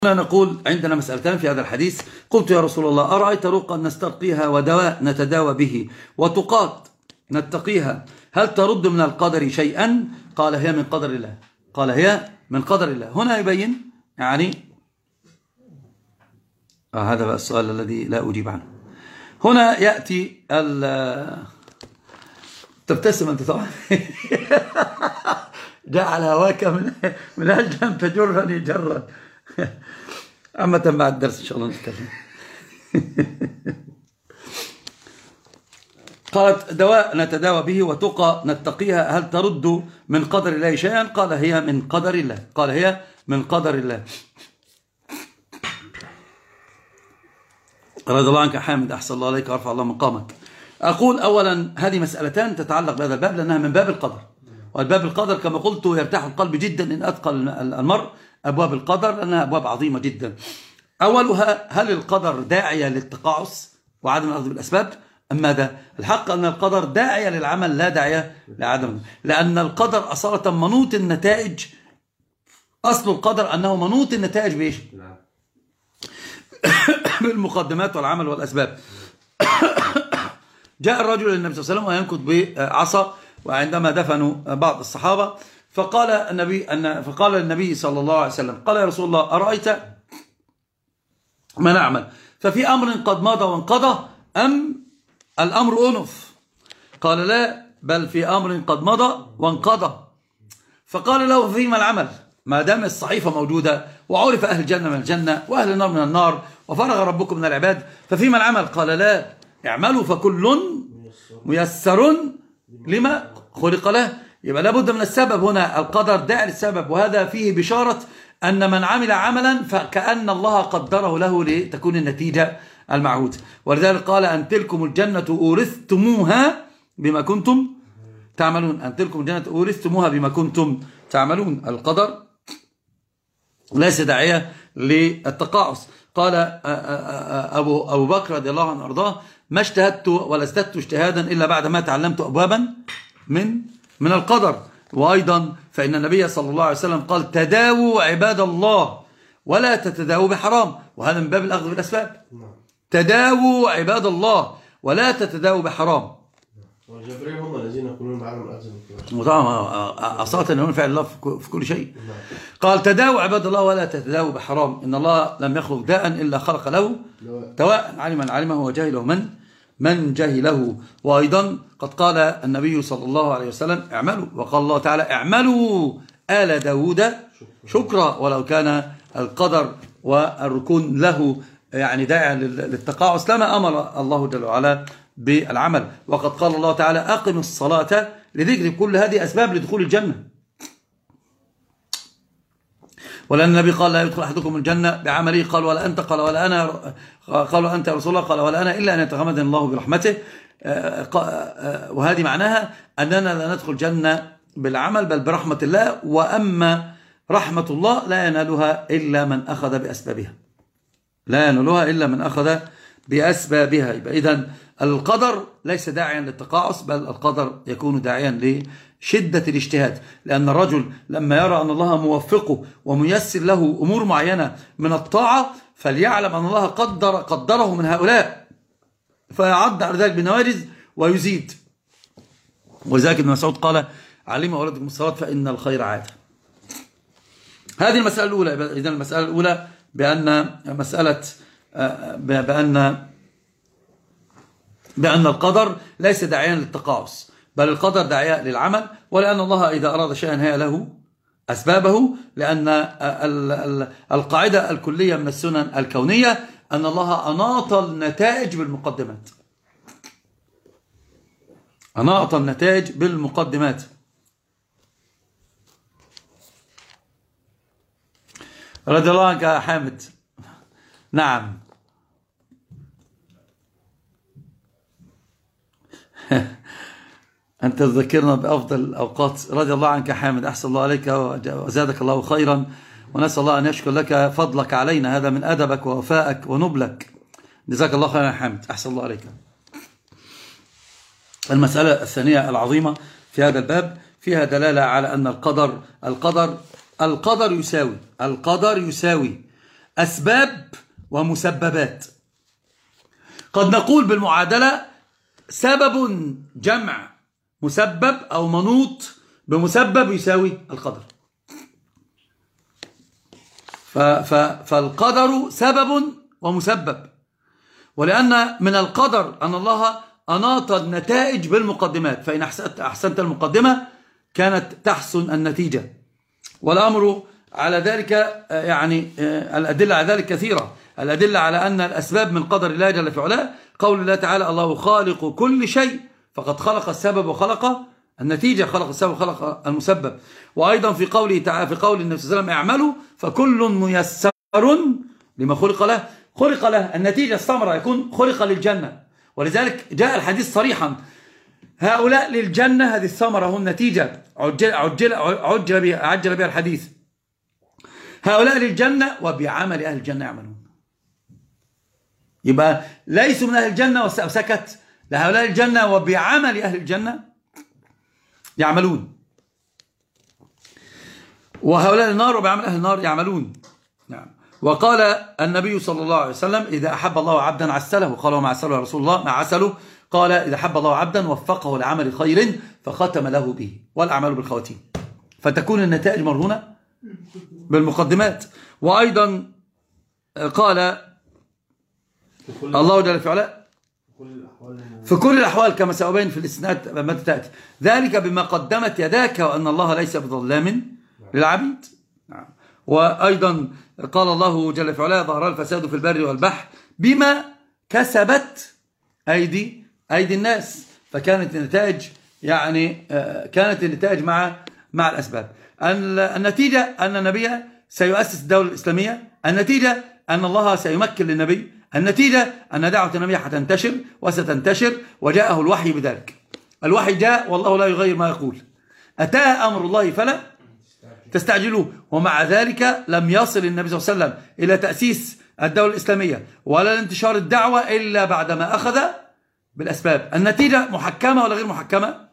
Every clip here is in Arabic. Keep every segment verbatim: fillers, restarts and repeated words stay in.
هنا نقول عندنا مسألتان في هذا الحديث. قلت يا رسول الله أرأيت رقا نسترقيها ودواء نتداوى به وتقات نتقيها هل ترد من القدر شيئا؟ قال هي من قدر الله. قال هي من قدر الله. هنا يبين يعني آه هذا بقى السؤال الذي لا أجيب عنه. هنا يأتي ال تبتسم أنت طبعا جعل هواك من من أجل أن تجرني جرا. عامة بعد الدرس إن شاء الله نتكلم. قالت دواء نتداوى به وتقى نتقيها هل ترد من قدر الله شيئا؟ قال هي من قدر الله. قال هي من قدر الله. رضي الله عنك حامد، أحسن الله عليك وارفع الله مقامك. أقول أولا هذه مسألتان تتعلق بهذا الباب لأنها من باب القدر، والباب القدر كما قلت يرتاح القلب جدا إن أثقل المرء أبواب القدر لأنها أبواب عظيمة جدا. أولها هل القدر داعية للتقاعس وعدم الأخذ بالأسباب أم ماذا؟ الحق أن القدر داعية للعمل لا داعية لعدم، لأن القدر أصالة منوط النتائج. أصل القدر أنه منوط النتائج بإيش؟ بالمقدمات والعمل والأسباب. جاء الرجل للنبي صلى الله عليه وسلم وينكت بعصا وعندما دفنوا بعض الصحابة فقال النبي أن فقال النبي صلى الله عليه وسلم قال يا رسول الله أرأيت ما نعمل؟ ففي أمر قد مضى وانقضى أم الأمر أنف؟ قال لا بل في أمر قد مضى وانقضى. فقال له فيما العمل؟ ما دام الصحيفة موجودة وعرف أهل الجنة من الجنة وأهل النار من النار وفرغ ربكم من العباد ففيما العمل؟ قال لا اعملوا فكل ميسر لما خلق له. يبقى لابد من السبب. هنا القدر داعي للسبب، وهذا فيه بشارة أن من عمل عملا فكأن الله قدره له لتكون النتيجة المعهودة. ولذلك قال أن تلكم الجنة أورثتموها بما كنتم تعملون. أن تلكم الجنة أورثتموها بما كنتم تعملون. القدر ليس داعية للتقاعس. قال أبو, أبو بكر رضي الله عنه وارضاه ما اجتهدت ولا ازددت اجتهادا إلا بعد ما تعلمت أبوابا من من القدر. وأيضا فإن النبي صلى الله عليه وسلم قال تداووا عباد الله ولا تتداووا بحرام، وهذا من باب الأخذ بالأسباب. تداووا عباد الله ولا تتداووا بحرام. والجبريل هم الذين يقولون بعلم الأجل. وطبعا أصالة أنه فعل الله في كل شيء. قال تداووا عباد الله ولا تتداووا بحرام إن الله لم يخلق داء إلا خلق له دواء علم من علمه وجهله من من جهله. وأيضا قد قال النبي صلى الله عليه وسلم اعملوا، وقال الله تعالى اعملوا آل داود شكرا. ولو كان القدر والركون له يعني داعي للتقاعس لما أمر الله جل وعلا بالعمل. وقد قال الله تعالى أقم الصلاة لذكر. كل هذه أسباب لدخول الجنة. ولأن النبي قال لا يدخل أحدكم الجنة بعمله. قال ولا أنت؟ قال ولا أنا. قال أنت يا رسول الله؟ قال ولا أنا إلا أن يتغمدني الله برحمته. وهذه معناها أننا لا ندخل الجنة بالعمل بل برحمة الله، وأما رحمة الله لا ينالها إلا من أخذ بأسبابها. لا ينالها إلا من أخذ بأسبابها. يبقى إذن القدر ليس داعيا للتقاعس بل القدر يكون داعيا لشدة الاجتهاد. لأن الرجل لما يرى أن الله موفقه وميسر له أمور معينة من الطاعة فليعلم أن الله قدر قدره من هؤلاء فيعد على ذلك بنواجز ويزيد. ولذلك ابن مسعود قال علموا أولادكم الصلاة فإن الخير عادة. هذه المسألة الأولى. إذن المسألة الأولى بأن مسألة بأن بأن القدر ليس داعيا للتقاعس بل القدر داعيا للعمل، ولأن الله إذا أراد شيئا هي له أسبابه. لأن القاعدة الكلية من السنن الكونية أن الله أناط النتائج بالمقدمات. أناط النتائج بالمقدمات. رضي الله عنك يا حامد. نعم. أنت تذكرنا بأفضل الأوقات. رضي الله عنك حامد، أحسن الله عليك وزادك الله خيرا، ونسأل الله أن يشكر لك فضلك علينا. هذا من أدبك ووفائك ونبلك. جزاك الله خيرا يا حامد، أحسن الله عليك. المسألة الثانية العظيمة في هذا الباب فيها دلالة على أن القدر القدر القدر يساوي القدر يساوي أسباب ومسببات. قد نقول بالمعادلة سبب جمع مسبب أو منوط بمسبب يساوي القدر. فالقدر سبب ومسبب، ولأن من القدر أن الله أناط النتائج بالمقدمات، فإن أحسنت المقدمة كانت تحسن النتيجة. والأمر على ذلك يعني الأدلة على ذلك كثيرة. الأدلة على أن الأسباب من قدر الله جل في علاه قول الله تعالى الله خالق كل شيء، فقد خلق السبب وخلق النتيجة، خلق السبب وخلق المسبب. وأيضا في قوله تعالى في قول النبي صلى الله عليه وسلم اعملوا فكل ميسر لما خلق له، خلق له النتيجة الثمرة يكون خلق للجنة. ولذلك جاء الحديث صريحا هؤلاء للجنة، هذه الثمرة هم نتيجة عجل, عجل, عجل, بها, عجل بها الحديث، هؤلاء للجنة وبعمل أهل الجنة يعملون. يبقى ليسوا من أهل الجنة وسكت، لهؤلاء الجنة وبعمل أهل الجنة يعملون، وهؤلاء النار وبعمل أهل النار يعملون. نعم. وقال النبي صلى الله عليه وسلم إذا أحب الله عبدا عسله، وقال وما عسله رسول الله ما عسله، قال إذا أحب الله عبدا وفقه لعمل خير فختم له به، والأعمال بالخواتيم. فتكون النتائج مرهونة بالمقدمات. وأيضا قال الله جل في علاه في كل الأحوال كما سأبين في الإسناد متى تأتي ذلك بما قدمت يداك وأن الله ليس بظلام للعبيد. وأيضا قال الله جل في علاه ظهر الفساد في البر والبحر بما كسبت أيدي أيدي الناس. فكانت النتائج يعني كانت النتائج مع مع الأسباب. النتيجة أن النبي سيؤسس الدولة الإسلامية، النتيجة أن الله سيمكن للنبي، النتيجة أن دعوة النبي حتنتشر وستنتشر، وجاءه الوحي بذلك. الوحي جاء والله لا يغير ما يقول، أتى أمر الله فلا تستعجلوه. ومع ذلك لم يصل النبي صلى الله عليه وسلم إلى تأسيس الدولة الإسلامية ولا لانتشار الدعوة إلا بعدما أخذ بالأسباب. النتيجة محكمة ولا غير محكمة؟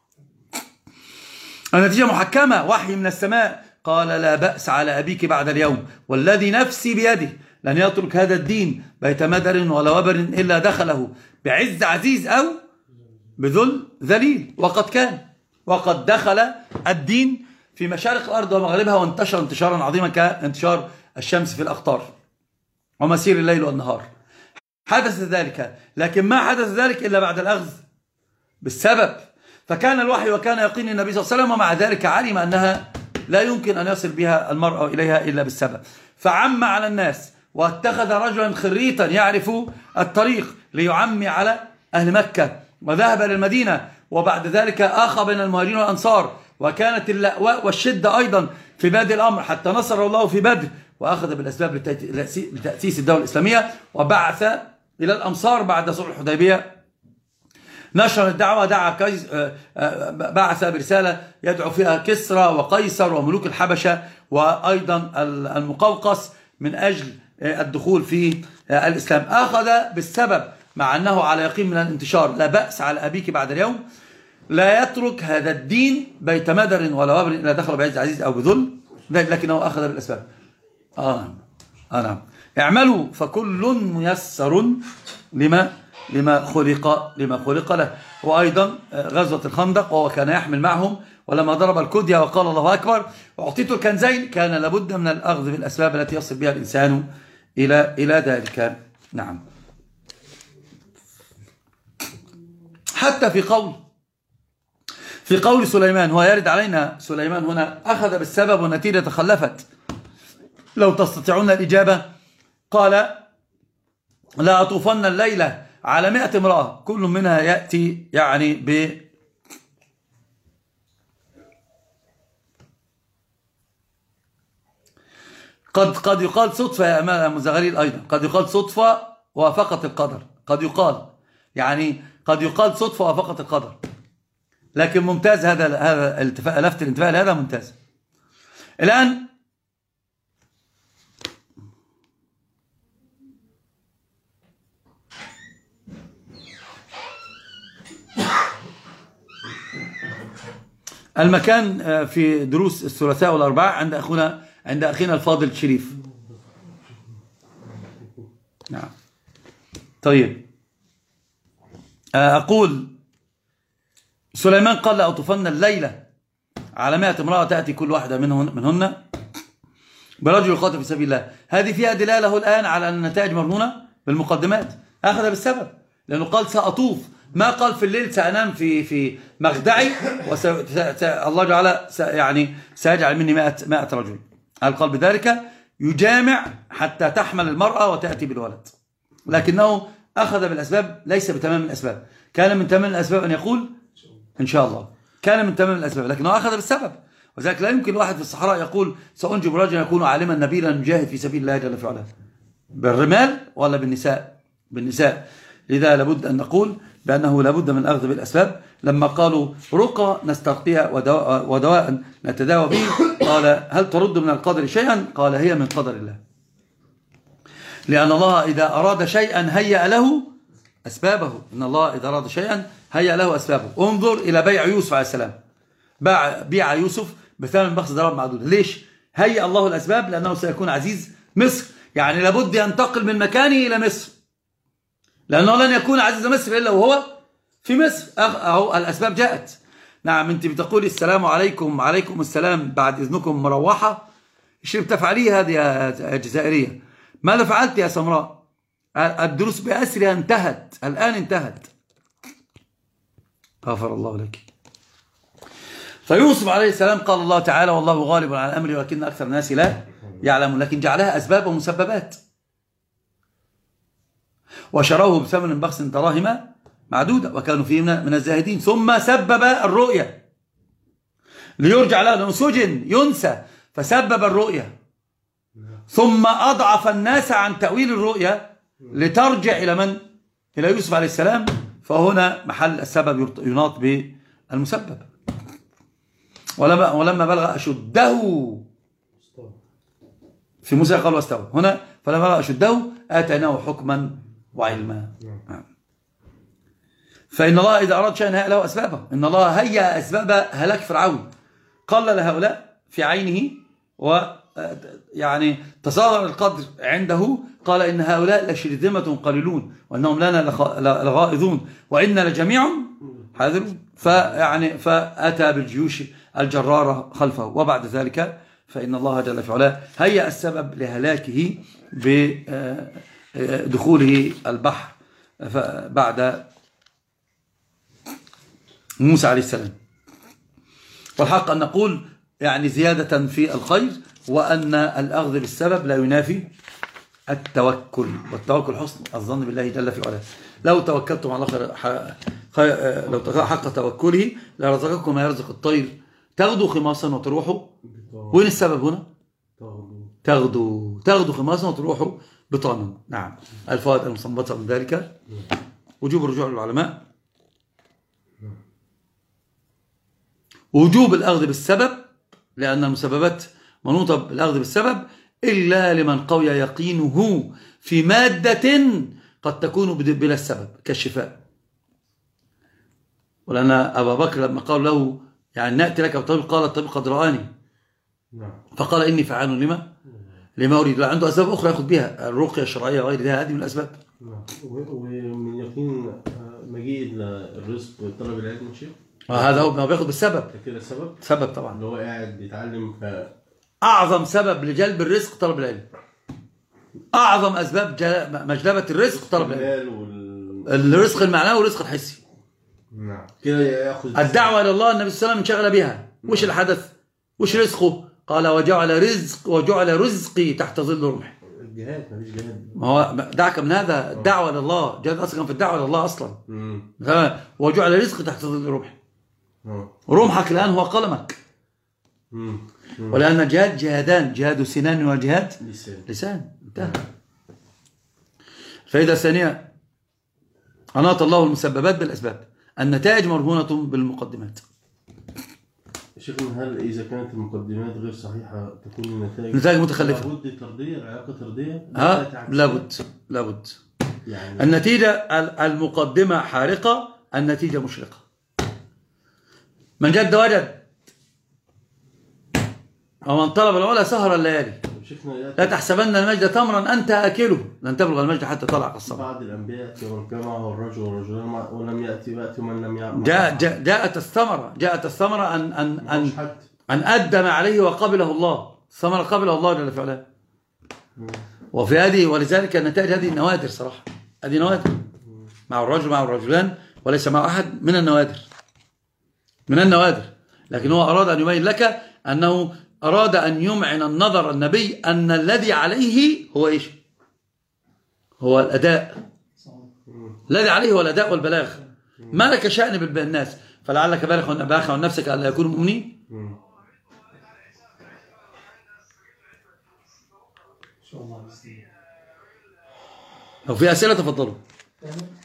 النتيجة محكمة، وحي من السماء قال لا بأس على أبيك بعد اليوم والذي نفسي بيده لن يترك هذا الدين بيت مدر ولا وبر إلا دخله بعز عزيز أو بذل ذليل. وقد كان وقد دخل الدين في مشارق الأرض ومغربها وانتشر انتشارا عظيما كانتشار الشمس في الأقطار ومسير الليل والنهار. حدث ذلك، لكن ما حدث ذلك إلا بعد الأخذ بالسبب. فكان الوحي وكان يقين النبي صلى الله عليه وسلم، ومع ذلك علم أنها لا يمكن أن يصل بها المرء إليها إلا بالسبب، فعم على الناس واتخذ رجلا خريطا يعرف الطريق ليعمي على أهل مكة، وذهب للمدينة، وبعد ذلك آخى بين المهاجرين والأنصار، وكانت اللأواء والشدة أيضا في بادئ الأمر حتى نصر الله في بدر، وأخذ بالأسباب لتأسيس الدولة الإسلامية، وبعث إلى الأمصار بعد صلح الحديبية نشر الدعوة، دعا كيس بعث برسالة يدعو فيها كسرى وقيصر وملوك الحبشة وأيضا المقوقس من أجل الدخول في الإسلام. أخذ بالسبب مع أنه على يقين من الانتشار. لا بأس على أبيك بعد اليوم، لا يترك هذا الدين بيت مدر ولا وبر إلا دخل بعز عزيز أو بذل، لكنه أخذ بالأسباب. آه آه نعم. اعملوا فكل ميسر لما لما خلق لما خلق له. وأيضا غزوة الخندق وهو كان يحمل معهم، ولما ضرب الكدية وقال الله أكبر وأعطيت الكنزين كان لابد من الأخذ بالأسباب التي يصل بها الإنسان إلى إلى ذلك. نعم. حتى في قول في قول سليمان، هو يرد علينا سليمان هنا أخذ بالسبب والنتيجة تخلفت. لو تستطيعون الإجابة قال لا أطوفن الليلة على مئة امرأة كل منها يأتي يعني ب قد قد يقال صدفة يا أمام مزغليل، أيضا قد يقال صدفة وافقت القدر، قد يقال يعني قد يقال صدفة وافقت القدر، لكن ممتاز هذا هذا الاتفاق، لفت الانتباه لهذا ممتاز. الآن المكان في دروس الثلاثاء والأربعاء عند أخونا عند أخينا الفاضل شريف. نعم. طيب أقول سليمان قال لأطوفن الليلة على مائة امرأة تأتي كل واحدة منهن, منهن برجل يقاتل في سبيل الله. هذه فيها دلالة الآن على أن النتائج مرهونة بالمقدمات. أخذ بالسبب لأنه قال سأطوف، ما قال في الليل سأنام في في مخدعي وس... الله جعل س... يعني سيجعل مني مائة مائة رجل. هل قال بذلك يجامع حتى تحمل المرأة وتأتي بالولد، لكنه أخذ بالأسباب ليس بتمام الأسباب. كان من تمام الأسباب أن يقول إن شاء الله، كان من تمام الأسباب، لكنه أخذ بالسبب. وذلك لا يمكن واحد في الصحراء يقول سأنجب رجلا يكون عالما نبيلا مجاهد في سبيل الله جل وعلا بالرمال ولا بالنساء بالنساء لذا لابد أن نقول بأنه لابد من الأخذ بالأسباب. لما قالوا رقى نسترقيها ودواء, ودواء نتداوى به، قال هل ترد من القدر شيئا؟ قال هي من قدر الله، لأن الله إذا أراد شيئا هيأ له أسبابه. إن الله إذا أراد شيئا هيأ له أسبابه. انظر إلى بيع يوسف عليه السلام، باع بيع يوسف بثمن بخس ضرب معدود. ليش؟ هيأ الله الأسباب لأنه سيكون عزيز مصر، يعني لابد ينتقل من مكانه إلى مصر، لأنه لن يكون عزيز مصر إلا وهو في مصر. أهو الأسباب جاءت. نعم، أنت بتقولي السلام عليكم، عليكم السلام، بعد إذنكم مروحة. إيش بتفعليه هذه يا جزائرية؟ ماذا فعلت يا سمراء؟ الدروس بأسرها انتهت، الآن انتهت. غفر الله لك. فيوسف عليه السلام قال الله تعالى والله غالب على أمري ولكن أكثر الناس لا يعلمون، لكن جعلها أسباب ومسببات. وشروه بثمن بخس دراهم معدودة وكانوا فيه من الزاهدين. ثم سبب الرؤيا ليرجع له، لأنه سجن ينسى، فسبب الرؤيا ثم أضعف الناس عن تأويل الرؤيا لترجع إلى من؟ إلى يوسف عليه السلام. فهنا محل السبب يناط بالمسبب. ولما, ولما بلغ أشده في موسى قال واستوى، هنا فلما بلغ أشده آتيناه حكما وعلما. فإن الله إذا أراد شيئا هيأ له أسبابه. إن الله هيأ أسباب هلاك فرعون، قلل هؤلاء في عينه و يعني تصاغر القدر عنده، قال إن هؤلاء لشرذمة قليلون وإنهم لنا لغائظون وإنا لجميع حاذرون. فيعني فأتى بالجيوش الجرارة خلفه. وبعد ذلك فإن الله جل في علاه هيأ السبب لهلاكه بدخوله البحر بعد موسى عليه السلام. والحق أن نقول يعني زيادة في الخير، وأن الأخذ بالسبب لا ينافي التوكل، والتوكل حسن الظن بالله جل في علاه. لو توكلتم على الله خير، لو حق توكله لرزقكم ما يرزق الطير تغدو خماصا وتروحوا. وين السبب هنا؟ تغدو تغدو خماصا وتروحوا بطانا. نعم. الفوائد المستنبطة من ذلك وجوب الرجوع للعلماء، وجوب الأخذ بالسبب، لأن المسببات منوطة بالأخذ بالسبب إلا لمن قوي يقينه في مادة قد تكون بلا السبب كالشفاء. ولأن أبا بكر لما قال له يعني نأتي لك بطبيب، قال الطبيب قد رآني، فقال إني فعال لما لما أريد. عنده أسباب أخرى يأخذ بها، الرقية الشرعية وغير ذلك، هذه من الأسباب. ومن يقين مجيء الرزق طلب العلم شيء، هذا هو بياخذ بالسبب كده سبب سبب طبعا، اللي هو قاعد بيتعلم. ف أعظم سبب لجلب الرزق طلب العلم، أعظم أسباب مجلبة الرزق طلب العلم، الرزق المعنوي والرزق الحسي. نعم كده ياخذ الدعوة إلى الله. النبي صلى الله عليه وسلم انشغل بها. وش الحدث؟ وش رزقه؟ قال وجعل رزق وجعل رزقي تحت ظل رمحي. الجهاد مفيش جهاد. ما هو دعك من هذا، الدعوة إلى الله، جهاد أصلا في الدعوة إلى الله أصلا. وجعل رزقي تحت ظل رمحي. رمحك الآن هو قلمك. مم. مم. ولأن الجهاد جهادان، جهاد سنان وجهاد لسان, لسان. انتهى. الفائدة الثانية أناط الله المسببات بالأسباب، النتائج مرهونة بالمقدمات. شيخنا هل إذا كانت المقدمات غير صحيحة تكون النتائج نتائج متخلفة؟ لابد ترضية، العلاقة ترضية؟ ها لابد لابد يعني النتيجة المقدمة حارقة، النتيجة مشرقة. من جد وجد، ومن طلب العلا سهر الليالي. شيخنا لا تحسبن المجد تمرا أنت آكله، لن تبلغ المجد حتى طلع الصبر. بعد الأنبياء يوم الجمعة والرجل والرجلان ولم يأتي يأتي من لم يعمل. جاء جاء جاءت الثمرة جاءت الثمرة أن أن أن حد. أن أدى ما عليه وقبله الله، الثمرة قبله الله جل في علاه. وفي هذه ولذلك النتائج هذه نوادر صراحة، هذه نوادر مع الرجل مع الرجلان وليس مع أحد من النوادر من النوادر. لكن هو أراد أن يبين لك أنه أراد أن يمعن النظر النبي أن الذي عليه هو إيش؟ هو الأداء، الذي عليه هو الأداء والبلاغ. ما لك شأن بالناس فلعلك باخع عن نفسك ألا يكونوا مؤمنين. لو في أسئلة تفضلوا.